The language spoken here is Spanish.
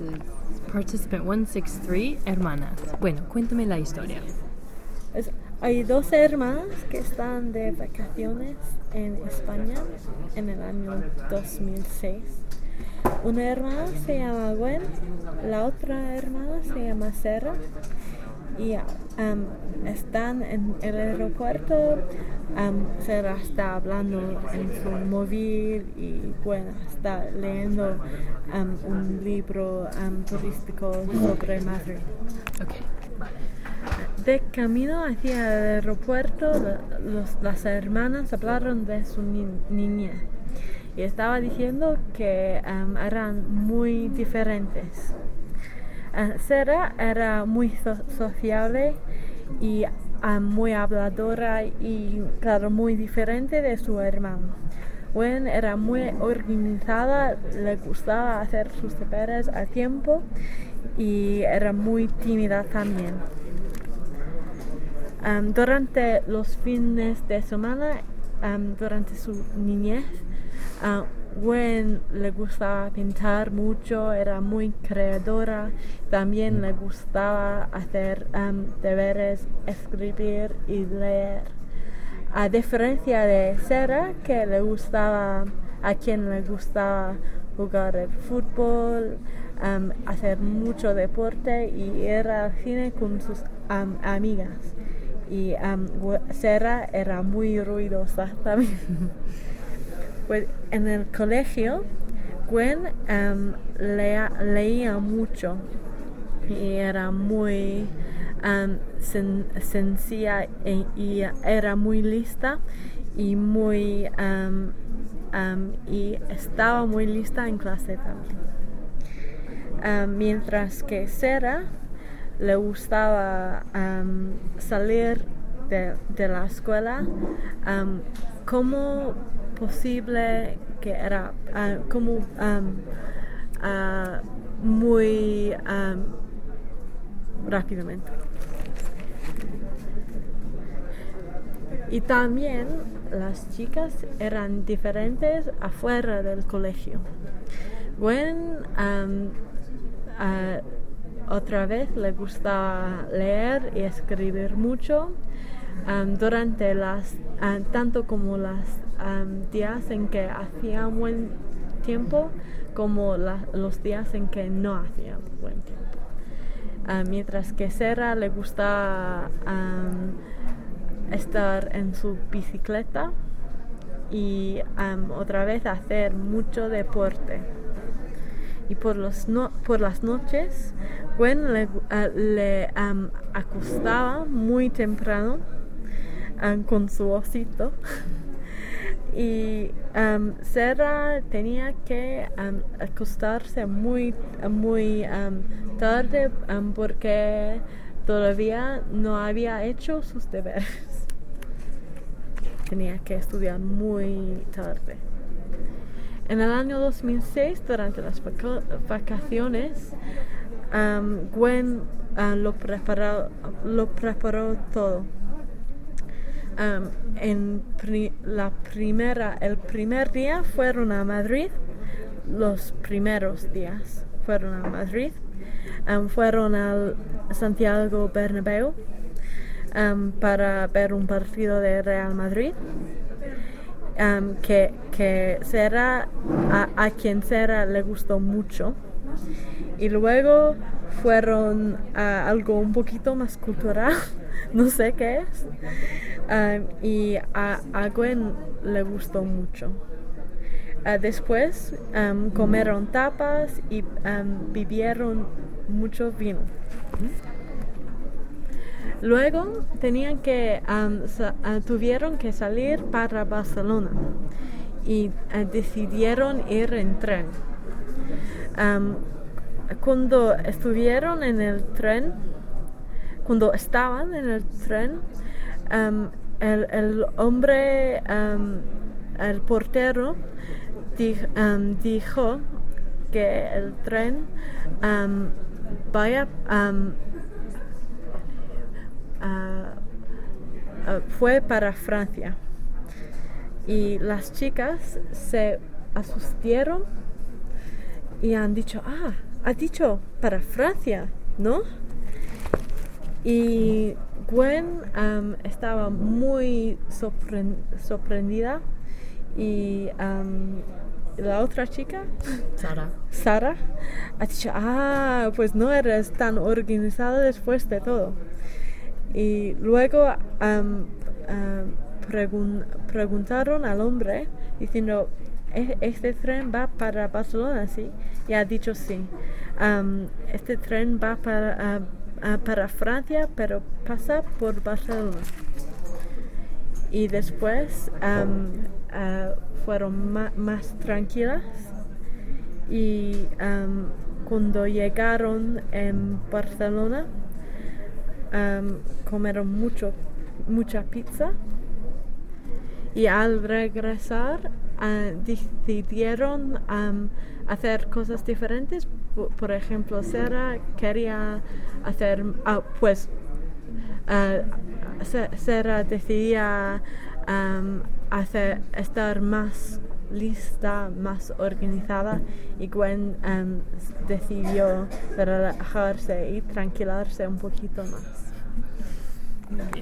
participant 163, hermanas. Bueno, cuéntame la historia. Hay 2 hermanas que están de vacaciones en España en el año 2006. Una hermana se llama Gwen, la otra hermana se llama Sarah y están en el aeropuerto. Sarah está hablando en su móvil y Gwen está leyendo un libro turístico sobre Madrid. Okay. De camino hacia el aeropuerto, las hermanas hablaron de su niñez y estaba diciendo que eran muy diferentes. Sarah era muy sociable y muy habladora y, claro, muy diferente de su hermano. Gwen era muy organizada, le gustaba hacer sus deberes a tiempo y era muy tímida también. Durante los fines de semana, durante su niñez, Gwen le gustaba pintar mucho, era muy creadora, también le gustaba hacer deberes, escribir y leer. A diferencia de Sarah, a quien le gustaba jugar el fútbol, hacer mucho deporte y ir al cine con sus amigas. Y Sarah era muy ruidosa también. Pues en el colegio, Gwen leía mucho y era muy sencilla y era muy lista y y estaba muy lista en clase también. Mientras que Sarah le gustaba salir de la escuela, como posible que era muy rápidamente. Y también las chicas eran diferentes afuera del colegio. Gwen otra vez le gustaba leer y escribir mucho durante tanto como los días en que hacía buen tiempo como los días en que no hacía buen tiempo. Mientras que Sarah le gustaba estar en su bicicleta y otra vez hacer mucho deporte. Y por las noches, Gwen le acostaba muy temprano con su osito. Y Sarah tenía que acostarse muy tarde porque todavía no había hecho sus deberes. Tenía que estudiar muy tarde. En el año 2006, durante las vacaciones, Gwen lo preparó todo. El primer día fueron a Madrid, los primeros días fueron a Madrid, fueron al Santiago Bernabéu para ver un partido de Real Madrid, que Sarah, a quien Sarah le gustó mucho. Y luego fueron a algo un poquito más cultural, no sé qué es, y a Gwen le gustó mucho. Después comieron tapas y bebieron mucho vino. Luego tuvieron que salir para Barcelona y decidieron ir en tren. Cuando estaban en el tren, el hombre, el portero, dijo que el tren fue para Francia. Y las chicas se asustaron y han dicho, ha dicho para Francia, ¿no? Y Gwen estaba muy sorprendida y la otra chica, Sara, ha dicho, pues no eres tan organizada después de todo. Y luego preguntaron al hombre diciendo, ¿este tren va para Barcelona, sí? Y ha dicho sí. Este tren va para Francia, pero pasa por Barcelona. Y después fueron más tranquilas y cuando llegaron en Barcelona comieron mucha pizza y al regresar decidieron hacer cosas diferentes. Por ejemplo, Sara quería hacer, Sara decidía estar más lista, más organizada, y Gwen decidió relajarse y tranquilizarse un poquito más. Muy bien.